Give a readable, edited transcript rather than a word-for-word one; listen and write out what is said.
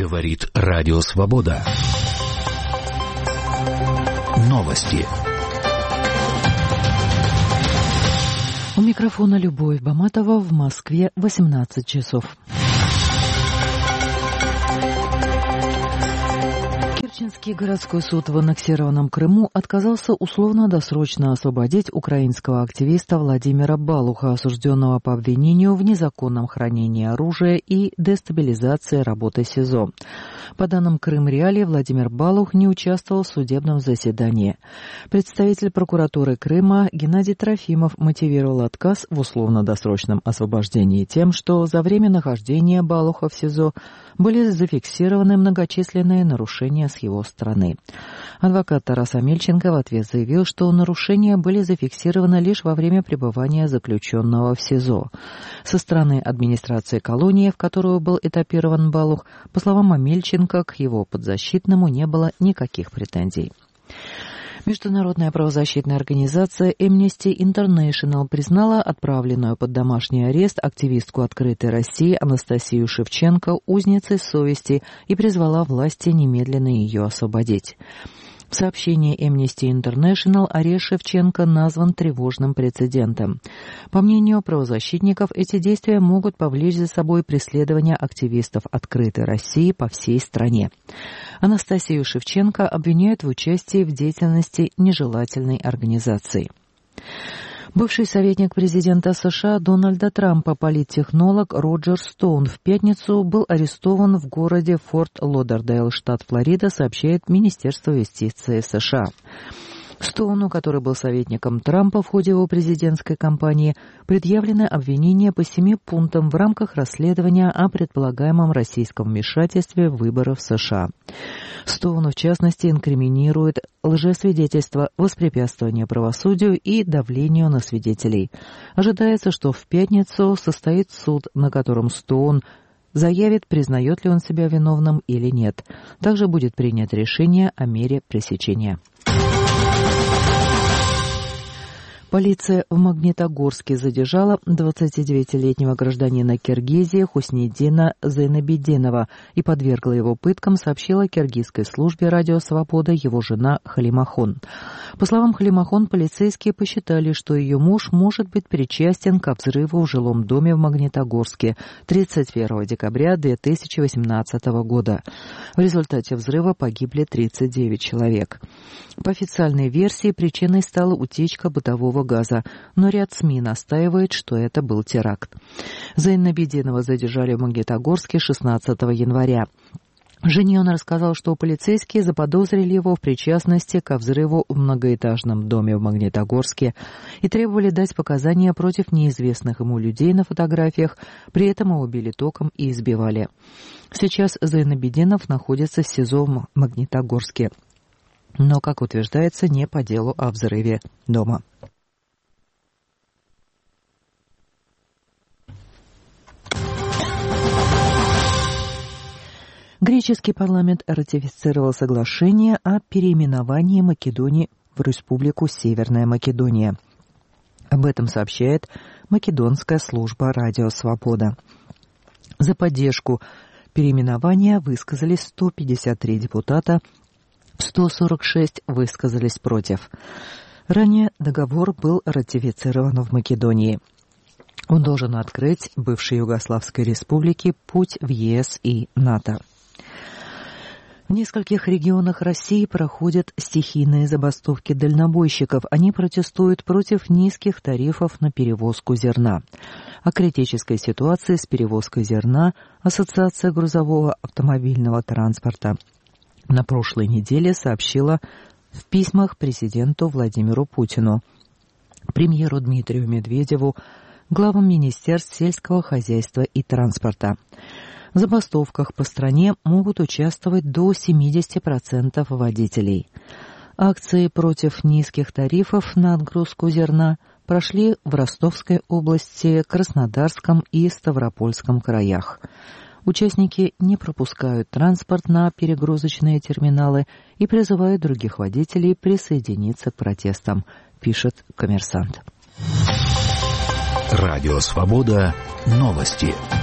Говорит Радио Свобода. Новости. У микрофона Любовь Баматова, в Москве 18 часов. Керченский городской суд в аннексированном Крыму отказался условно-досрочно освободить украинского активиста Владимира Балуха, осужденного по обвинению в незаконном хранении оружия и дестабилизации работы СИЗО. По данным Крым-Реалии, Владимир Балух не участвовал в судебном заседании. Представитель прокуратуры Крыма Геннадий Трофимов мотивировал отказ в условно-досрочном освобождении тем, что за время нахождения Балуха в СИЗО были зафиксированы многочисленные нарушения с его стороны. Адвокат Тарас Амельченко в ответ заявил, что нарушения были зафиксированы лишь во время пребывания заключенного в СИЗО. Со стороны администрации колонии, в которую был этапирован Балух, по словам Амельченко, к его подзащитному не было никаких претензий. Международная правозащитная организация Amnesty International признала отправленную под домашний арест активистку «Открытой России» Анастасию Шевченко узницей совести и призвала власти немедленно ее освободить. В сообщении Amnesty International арест Шевченко назван тревожным прецедентом. По мнению правозащитников, эти действия могут повлечь за собой преследование активистов «Открытой России» по всей стране. Анастасию Шевченко обвиняют в участии в деятельности нежелательной организации. Бывший советник президента США Дональда Трампа, политтехнолог Роджер Стоун, в пятницу был арестован в городе Форт Лодердейл, штат Флорида, сообщает Министерство юстиции США. Стоуну, который был советником Трампа в ходе его президентской кампании, предъявлено обвинение по 7 пунктам в рамках расследования о предполагаемом российском вмешательстве в выборы в США. Стоуну, в частности, инкриминирует лжесвидетельство, воспрепятствование правосудию и давлению на свидетелей. Ожидается, что в пятницу состоит суд, на котором Стоун заявит, признает ли он себя виновным или нет. Также будет принято решение о мере пресечения. Полиция в Магнитогорске задержала 29-летнего гражданина Киргизии Хусниддина Зайнабиддинова и подвергла его пыткам, сообщила киргизской службе «Радио Свобода» его жена Халимахон. По словам Халимахон, полицейские посчитали, что ее муж может быть причастен к взрыву в жилом доме в Магнитогорске 31 декабря 2018 года. В результате взрыва погибли 39 человек. По официальной версии, причиной стала утечка бытового газа, но ряд СМИ настаивает, что это был теракт. Зайнабиддинова задержали в Магнитогорске 16 января. Жене он рассказал, что полицейские заподозрили его в причастности ко взрыву в многоэтажном доме в Магнитогорске и требовали дать показания против неизвестных ему людей на фотографиях, при этом его били током и избивали. Сейчас Зайнабиддинов находится в СИЗО в Магнитогорске, но, как утверждается, не по делу о взрыве дома. Греческий парламент ратифицировал соглашение о переименовании Македонии в Республику Северная Македония. Об этом сообщает Македонская служба «Радио Свобода». За поддержку переименования высказались 153 депутата, 146 высказались против. Ранее договор был ратифицирован в Македонии. Он должен открыть бывшей Югославской республике путь в ЕС и НАТО. В нескольких регионах России проходят стихийные забастовки дальнобойщиков. Они протестуют против низких тарифов на перевозку зерна. О критической ситуации с перевозкой зерна Ассоциация грузового автомобильного транспорта на прошлой неделе сообщила в письмах президенту Владимиру Путину, премьеру Дмитрию Медведеву, главам министерств сельского хозяйства и транспорта. В забастовках по стране могут участвовать до 70% водителей. Акции против низких тарифов на отгрузку зерна прошли в Ростовской области, Краснодарском и Ставропольском краях. Участники не пропускают транспорт на перегрузочные терминалы и призывают других водителей присоединиться к протестам, пишет «Коммерсант». Радио Свобода. Новости.